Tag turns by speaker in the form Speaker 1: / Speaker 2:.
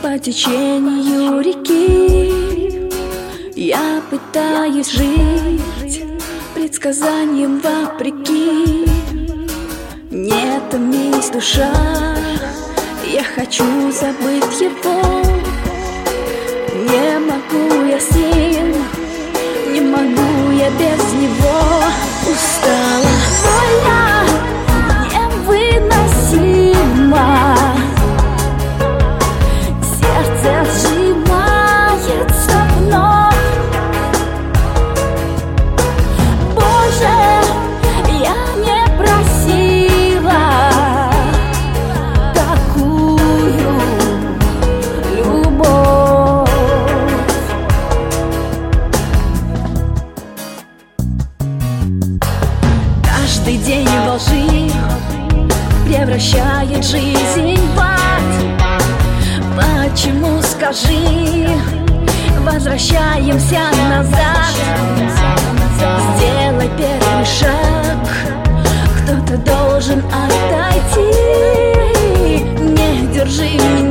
Speaker 1: По течению реки я пытаюсь жить предсказанием вопреки. Не томись, душа, я хочу забыть его. Не могу я с ним, не могу я без него. Устала, боль невыносима, сердце сжимается вновь. Боже, я не просила такую любовь. Каждый день во лжи превращает жизнь в ад. Почему, скажи, возвращаемся назад? Сделай первый шаг, кто-то должен отойти. Не держи меня